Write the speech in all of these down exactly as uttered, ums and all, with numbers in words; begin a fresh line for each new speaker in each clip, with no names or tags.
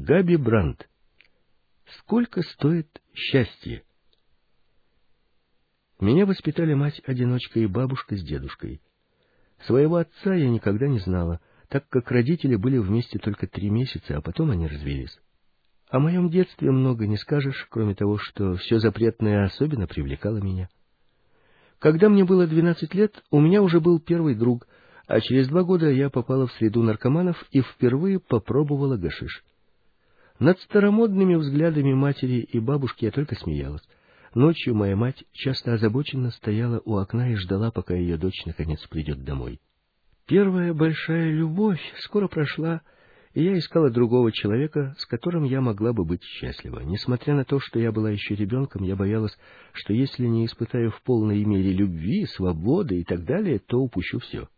Габи Брандт. Сколько стоит счастье? Меня воспитали мать-одиночка и бабушка с дедушкой. Своего отца я никогда не знала, так как родители были вместе только три месяца, а потом они развелись. О моем детстве много не скажешь, кроме того, что все запретное особенно привлекало меня. Когда мне было двенадцать лет, у меня уже был первый друг, а через два года я попала в среду наркоманов и впервые попробовала гашиш. Над старомодными взглядами матери и бабушки я только смеялась. Ночью моя мать часто озабоченно стояла у окна и ждала, пока ее дочь наконец придет домой. Первая большая любовь скоро прошла, и я искала другого человека, с которым я могла бы быть счастлива. Несмотря на то, что я была еще ребенком, я боялась, что если не испытаю в полной мере любви, свободы и так далее, то упущу все.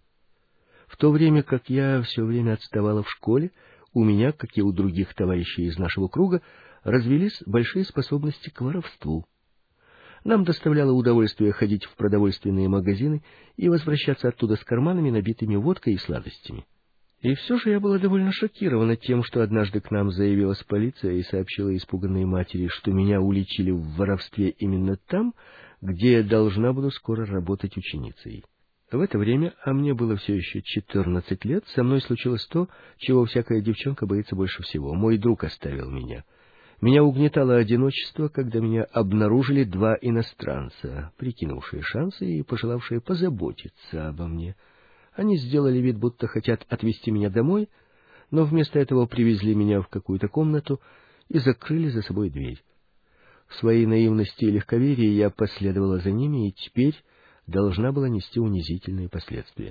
В то время как я все время отставала в школе, у меня, как и у других товарищей из нашего круга, развились большие способности к воровству. Нам доставляло удовольствие ходить в продовольственные магазины и возвращаться оттуда с карманами, набитыми водкой и сладостями. И все же я была довольно шокирована тем, что однажды к нам заявилась полиция и сообщила испуганной матери, что меня уличили в воровстве именно там, где я должна буду скоро работать ученицей. В это время, а мне было все еще четырнадцать лет, со мной случилось то, чего всякая девчонка боится больше всего. Мой друг оставил меня. Меня угнетало одиночество, когда меня обнаружили два иностранца, прикинувшие шансы и пожелавшие позаботиться обо мне. Они сделали вид, будто хотят отвезти меня домой, но вместо этого привезли меня в какую-то комнату и закрыли за собой дверь. В своей наивности и легковерии я последовала за ними и теперь должна была нести унизительные последствия.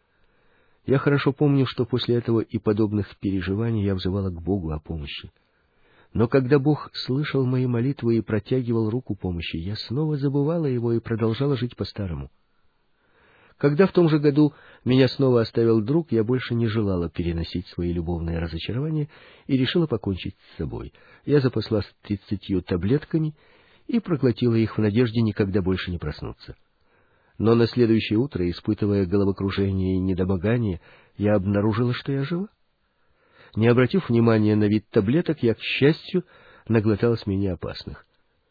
Я хорошо помню, что после этого и подобных переживаний я взывала к Богу о помощи. Но когда Бог слышал мои молитвы и протягивал руку помощи, я снова забывала его и продолжала жить по-старому. Когда в том же году меня снова оставил друг, я больше не желала переносить свои любовные разочарования и решила покончить с собой. Я запаслась тридцатью таблетками и проглотила их в надежде никогда больше не проснуться. Но на следующее утро, испытывая головокружение и недомогание, я обнаружила, что я жива. Не обратив внимания на вид таблеток, я, к счастью, наглоталась менее опасных.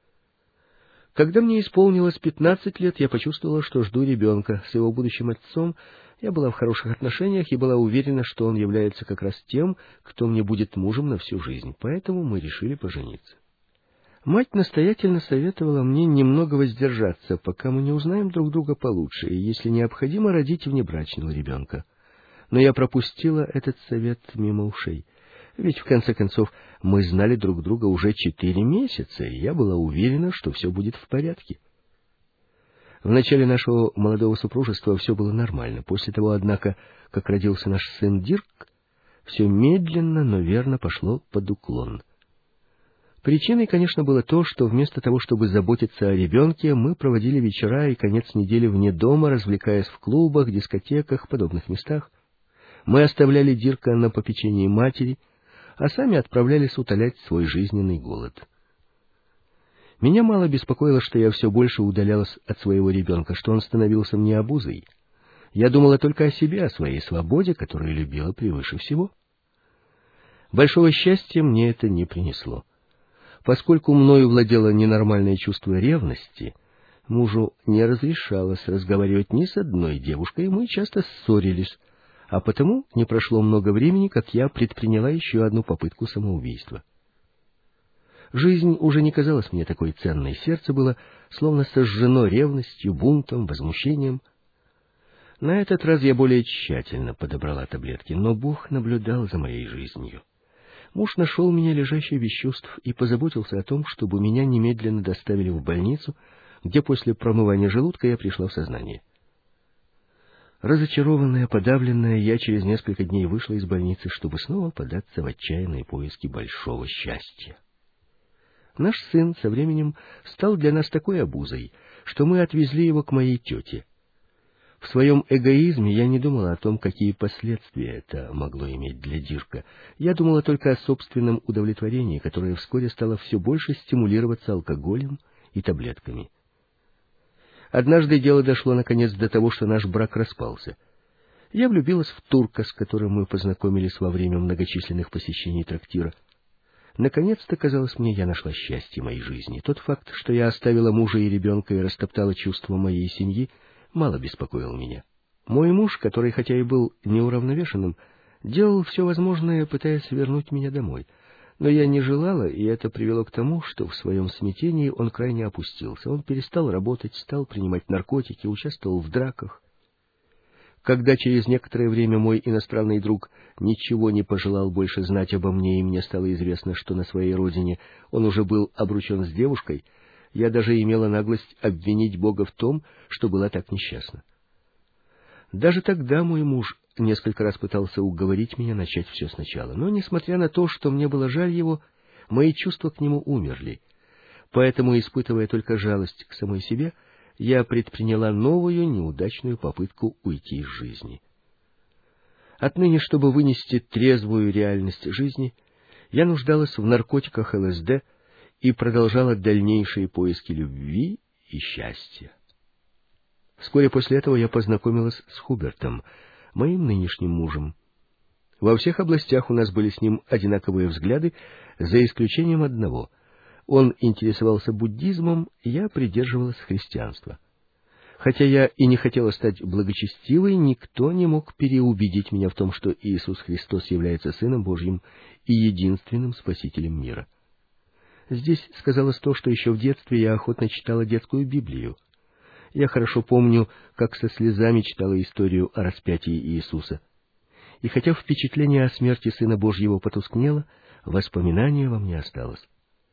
Когда мне исполнилось пятнадцать лет, я почувствовала, что жду ребенка. С его будущим отцом я была в хороших отношениях и была уверена, что он является как раз тем, кто мне будет мужем на всю жизнь. Поэтому мы решили пожениться. Мать настоятельно советовала мне немного воздержаться, пока мы не узнаем друг друга получше, и, если необходимо, родить внебрачного ребенка. Но я пропустила этот совет мимо ушей. Ведь, в конце концов, мы знали друг друга уже четыре месяца, и я была уверена, что все будет в порядке. В начале нашего молодого супружества все было нормально. После того, однако, как родился наш сын Дирк, все медленно, но верно пошло под уклон. Причиной, конечно, было то, что вместо того, чтобы заботиться о ребенке, мы проводили вечера и конец недели вне дома, развлекаясь в клубах, дискотеках, подобных местах. Мы оставляли Дирка на попечении матери, а сами отправлялись утолять свой жизненный голод. Меня мало беспокоило, что я все больше удалялась от своего ребенка, что он становился мне обузой. Я думала только о себе, о своей свободе, которую любила превыше всего. Большого счастья мне это не принесло. Поскольку мною владело ненормальное чувство ревности, мужу не разрешалось разговаривать ни с одной девушкой, и мы часто ссорились, а потому не прошло много времени, как я предприняла еще одну попытку самоубийства. Жизнь уже не казалась мне такой ценной, сердце было словно сожжено ревностью, бунтом, возмущением. На этот раз я более тщательно подобрала таблетки, но Бог наблюдал за моей жизнью. Муж нашел меня лежащей без чувств и позаботился о том, чтобы меня немедленно доставили в больницу, где после промывания желудка я пришла в сознание. Разочарованная, подавленная, я через несколько дней вышла из больницы, чтобы снова податься в отчаянные поиски большого счастья. Наш сын со временем стал для нас такой обузой, что мы отвезли его к моей тете. В своем эгоизме я не думала о том, какие последствия это могло иметь для Дирка. Я думала только о собственном удовлетворении, которое вскоре стало все больше стимулироваться алкоголем и таблетками. Однажды дело дошло наконец до того, что наш брак распался. Я влюбилась в турка, с которым мы познакомились во время многочисленных посещений трактира. Наконец-то, казалось мне, я нашла счастье моей жизни. Тот факт, что я оставила мужа и ребенка и растоптала чувства моей семьи, мало беспокоил меня. Мой муж, который хотя и был неуравновешенным, делал все возможное, пытаясь вернуть меня домой. Но я не желала, и это привело к тому, что в своем смятении он крайне опустился. Он перестал работать, стал принимать наркотики, участвовал в драках. Когда через некоторое время мой иностранный друг ничего не пожелал больше знать обо мне, и мне стало известно, что на своей родине он уже был обручен с девушкой, я даже имела наглость обвинить Бога в том, что была так несчастна. Даже тогда мой муж несколько раз пытался уговорить меня начать все сначала, но, несмотря на то, что мне было жаль его, мои чувства к нему умерли. Поэтому, испытывая только жалость к самой себе, я предприняла новую неудачную попытку уйти из жизни. Отныне, чтобы вынести трезвую реальность жизни, я нуждалась в наркотиках эл эс дэ и продолжала дальнейшие поиски любви и счастья. Вскоре после этого я познакомилась с Хубертом, моим нынешним мужем. Во всех областях у нас были с ним одинаковые взгляды, за исключением одного. Он интересовался буддизмом, я придерживалась христианства. Хотя я и не хотела стать благочестивой, никто не мог переубедить меня в том, что Иисус Христос является Сыном Божьим и единственным Спасителем мира. Здесь сказалось то, что еще в детстве я охотно читала детскую Библию. Я хорошо помню, как со слезами читала историю о распятии Иисуса. И хотя впечатление о смерти Сына Божьего потускнело, воспоминание во мне осталось.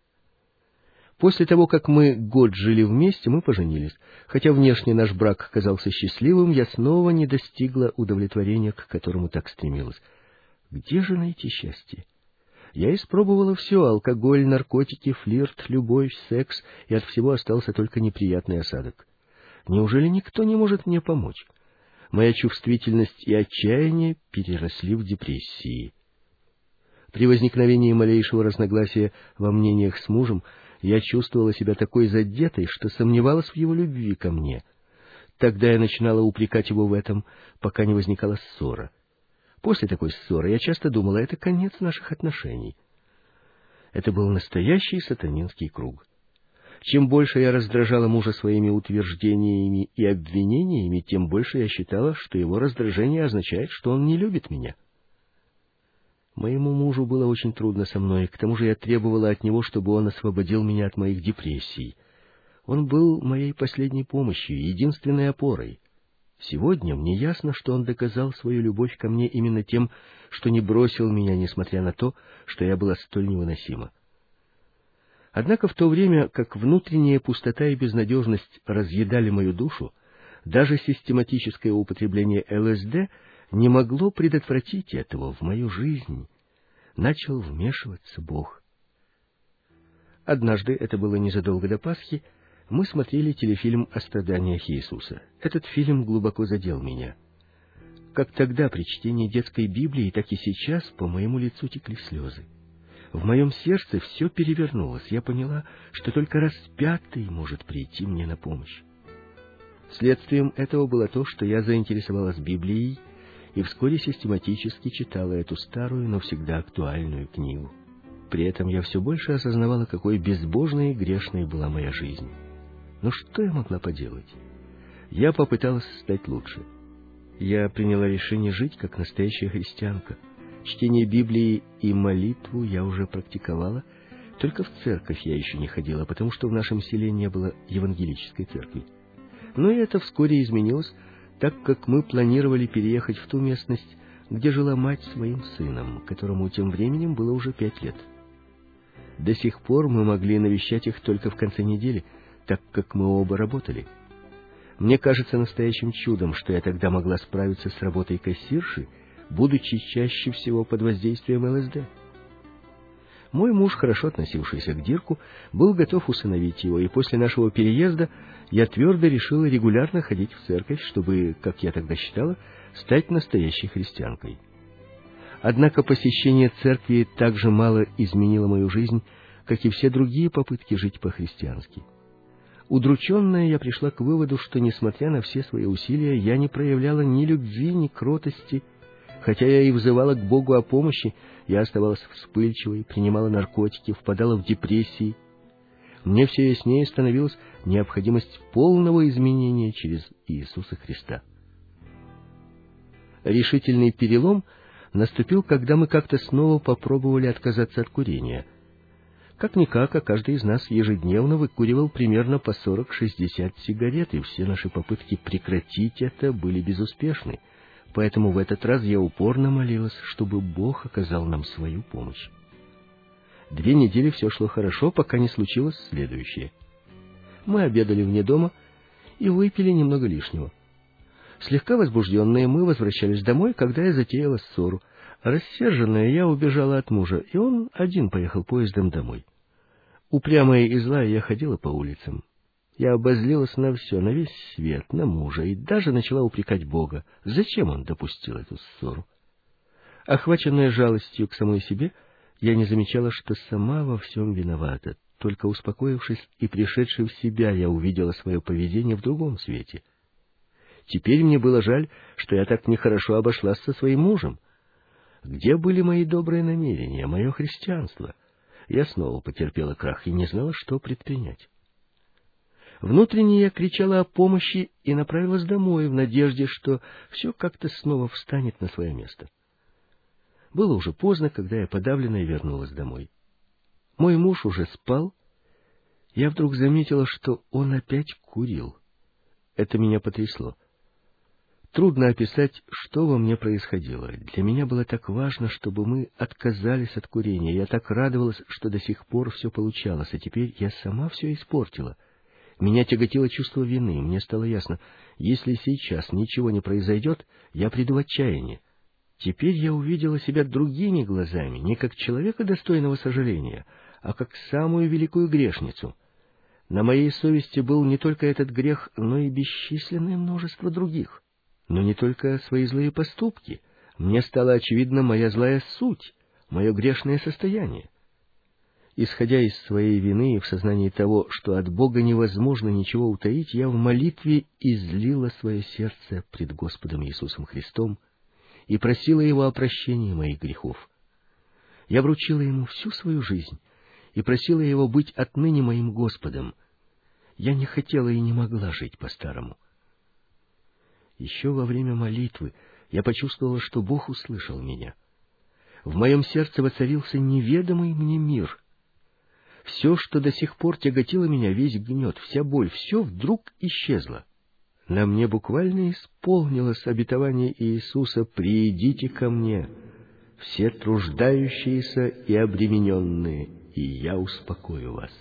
После того, как мы год жили вместе, мы поженились. Хотя внешне наш брак казался счастливым, я снова не достигла удовлетворения, к которому так стремилась. Где же найти счастье? Я испробовала все — алкоголь, наркотики, флирт, любовь, секс, и от всего остался только неприятный осадок. Неужели никто не может мне помочь? Моя чувствительность и отчаяние переросли в депрессии. При возникновении малейшего разногласия во мнениях с мужем я чувствовала себя такой задетой, что сомневалась в его любви ко мне. Тогда я начинала упрекать его в этом, пока не возникала ссора. После такой ссоры я часто думала, это конец наших отношений. Это был настоящий сатанинский круг. Чем больше я раздражала мужа своими утверждениями и обвинениями, тем больше я считала, что его раздражение означает, что он не любит меня. Моему мужу было очень трудно со мной, к тому же я требовала от него, чтобы он освободил меня от моих депрессий. Он был моей последней помощью, единственной опорой. Сегодня мне ясно, что он доказал свою любовь ко мне именно тем, что не бросил меня, несмотря на то, что я была столь невыносима. Однако в то время, как внутренняя пустота и безнадежность разъедали мою душу, даже систематическое употребление эл эс дэ не могло предотвратить этого. В мою жизнь начал вмешиваться Бог. Однажды, это было незадолго до Пасхи, мы смотрели телефильм о страданиях Иисуса. Этот фильм глубоко задел меня. Как тогда при чтении детской Библии, так и сейчас по моему лицу текли слезы. В моем сердце все перевернулось. Я поняла, что только распятый может прийти мне на помощь. Следствием этого было то, что я заинтересовалась Библией и вскоре систематически читала эту старую, но всегда актуальную книгу. При этом я все больше осознавала, какой безбожной и грешной была моя жизнь. Но что я могла поделать? Я попыталась стать лучше. Я приняла решение жить как настоящая христианка. Чтение Библии и молитву я уже практиковала, только в церковь я еще не ходила, потому что в нашем селе не было евангелической церкви. Но и это вскоре изменилось, так как мы планировали переехать в ту местность, где жила мать своим сыном, которому тем временем было уже пять лет. До сих пор мы могли навещать их только в конце недели, так как мы оба работали. Мне кажется настоящим чудом, что я тогда могла справиться с работой кассирши, будучи чаще всего под воздействием эл эс дэ. Мой муж, хорошо относившийся к Дирку, был готов усыновить его, и после нашего переезда я твердо решила регулярно ходить в церковь, чтобы, как я тогда считала, стать настоящей христианкой. Однако посещение церкви так же мало изменило мою жизнь, как и все другие попытки жить по-христиански. Удрученная, я пришла к выводу, что, несмотря на все свои усилия, я не проявляла ни любви, ни кротости, Хотя я и взывала к Богу о помощи, я оставалась вспыльчивой, принимала наркотики, впадала в депрессии. Мне все яснее становилась необходимость полного изменения через Иисуса Христа. Решительный перелом наступил, когда мы как-то снова попробовали отказаться от курения. Как-никак, а каждый из нас ежедневно выкуривал примерно по сорок-шестьдесят сигарет, и все наши попытки прекратить это были безуспешны. Поэтому в этот раз я упорно молилась, чтобы Бог оказал нам свою помощь. Две недели все шло хорошо, пока не случилось следующее. Мы обедали вне дома и выпили немного лишнего. Слегка возбужденные мы возвращались домой, когда я затеяла ссору. Рассерженная, я убежала от мужа, и он один поехал поездом домой. Упрямая и злая, я ходила по улицам. Я обозлилась на все, на весь свет, на мужа, и даже начала упрекать Бога. Зачем он допустил эту ссору? Охваченная жалостью к самой себе, я не замечала, что сама во всем виновата. Только успокоившись и пришедшей в себя, я увидела свое поведение в другом свете. Теперь мне было жаль, что я так нехорошо обошлась со своим мужем. Где были мои добрые намерения, мое христианство? Я снова потерпела крах и не знала, что предпринять. Внутренне я кричала о помощи и направилась домой в надежде, что все как-то снова встанет на свое место. Было уже поздно, когда я подавленная вернулась домой. Мой муж уже спал. Я вдруг заметила, что он опять курил. Это меня потрясло. Трудно описать, что во мне происходило. Для меня было так важно, чтобы мы отказались от курения. Я так радовалась, что до сих пор все получалось, а теперь я сама все испортила. Меня тяготило чувство вины. Мне стало ясно, если сейчас ничего не произойдет, я приду в отчаяние. Теперь я увидела себя другими глазами, не как человека, достойного сожаления, а как самую великую грешницу. На моей совести был не только этот грех, но и бесчисленное множество других. Но не только свои злые поступки. Мне стала очевидна моя злая суть, мое грешное состояние. Исходя из своей вины и в сознании того, что от Бога невозможно ничего утаить, я в молитве излила свое сердце пред Господом Иисусом Христом и просила Его о прощении моих грехов. Я вручила Ему всю свою жизнь и просила Его быть отныне моим Господом. Я не хотела и не могла жить по-старому. Еще во время молитвы я почувствовала, что Бог услышал меня. В моем сердце воцарился неведомый мне мир. Все, что до сих пор тяготило меня, весь гнет, вся боль, все вдруг исчезло. На мне буквально исполнилось обетование Иисуса: «Приидите ко мне, все труждающиеся и обремененные, и я успокою вас».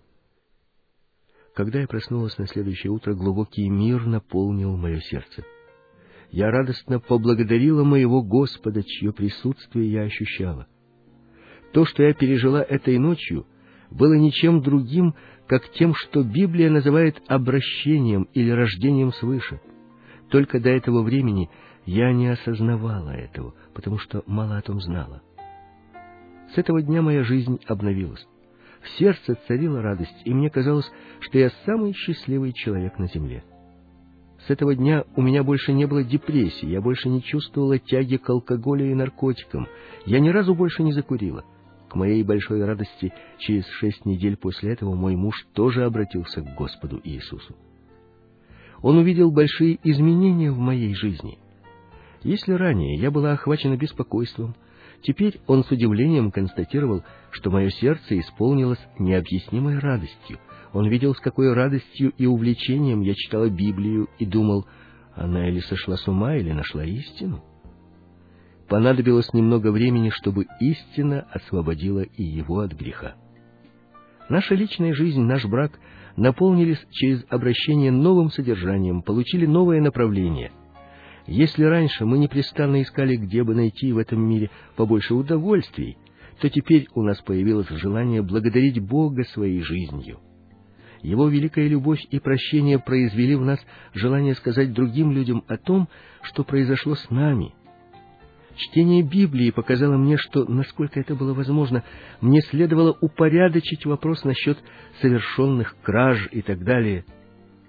Когда я проснулась на следующее утро, глубокий мир наполнил мое сердце. Я радостно поблагодарила моего Господа, чье присутствие я ощущала. То, что я пережила этой ночью, было ничем другим, как тем, что Библия называет обращением или рождением свыше. Только до этого времени я не осознавала этого, потому что мало о том знала. С этого дня моя жизнь обновилась. В сердце царила радость, и мне казалось, что я самый счастливый человек на земле. С этого дня у меня больше не было депрессии, я больше не чувствовала тяги к алкоголю и наркотикам, я ни разу больше не закурила. К моей большой радости, через шесть недель после этого мой муж тоже обратился к Господу Иисусу. Он увидел большие изменения в моей жизни. Если ранее я была охвачена беспокойством, теперь он с удивлением констатировал, что мое сердце исполнилось необъяснимой радостью. Он видел, с какой радостью и увлечением я читала Библию, и думал, она или сошла с ума, или нашла истину. Понадобилось немного времени, чтобы истина освободила и его от греха. Наша личная жизнь, наш брак наполнились через обращение новым содержанием, получили новое направление. Если раньше мы непрестанно искали, где бы найти в этом мире побольше удовольствий, то теперь у нас появилось желание благодарить Бога своей жизнью. Его великая любовь и прощение произвели в нас желание сказать другим людям о том, что произошло с нами. Чтение Библии показало мне, что, насколько это было возможно, мне следовало упорядочить вопрос насчет совершенных краж и так далее.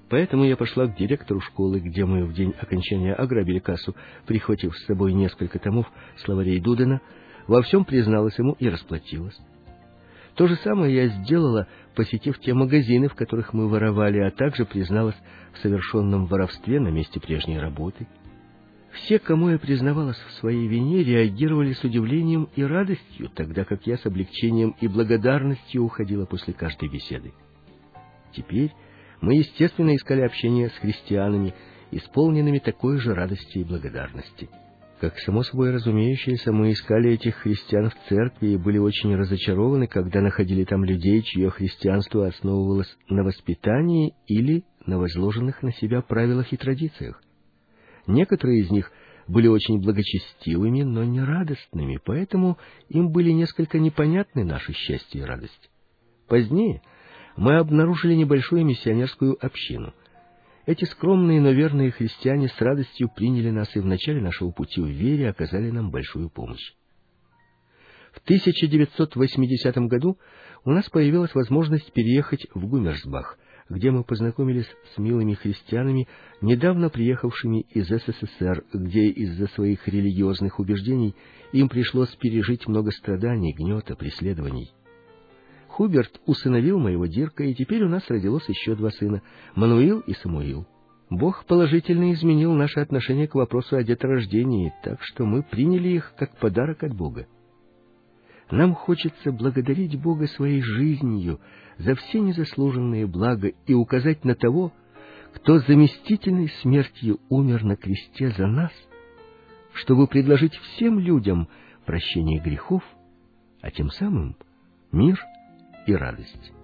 Поэтому я пошла к директору школы, где мы в день окончания ограбили кассу, прихватив с собой несколько томов словарей Дудена, во всем призналась ему и расплатилась. То же самое я сделала, посетив те магазины, в которых мы воровали, а также призналась в совершенном воровстве на месте прежней работы. Все, кому я признавалась в своей вине, реагировали с удивлением и радостью, тогда как я с облегчением и благодарностью уходила после каждой беседы. Теперь мы, естественно, искали общение с христианами, исполненными такой же радости и благодарности. Как само собой разумеющееся, мы искали этих христиан в церкви и были очень разочарованы, когда находили там людей, чье христианство основывалось на воспитании или на возложенных на себя правилах и традициях. Некоторые из них были очень благочестивыми, но не радостными, поэтому им были несколько непонятны наше счастье и радость. Позднее мы обнаружили небольшую миссионерскую общину. Эти скромные, но верные христиане с радостью приняли нас и в начале нашего пути в вере оказали нам большую помощь. В тысяча девятьсот восьмидесятом году у нас появилась возможность переехать в Гумерсбах, где мы познакомились с милыми христианами, недавно приехавшими из СССР, где из-за своих религиозных убеждений им пришлось пережить много страданий, гнета, преследований. Хуберт усыновил моего Дирка, и теперь у нас родилось еще два сына — Мануил и Самуил. Бог положительно изменил наше отношение к вопросу о деторождении, так что мы приняли их как подарок от Бога. Нам хочется благодарить Бога своей жизнью за все незаслуженные блага и указать на того, кто заместительной смертью умер на кресте за нас, чтобы предложить всем людям прощение грехов, а тем самым мир и радость.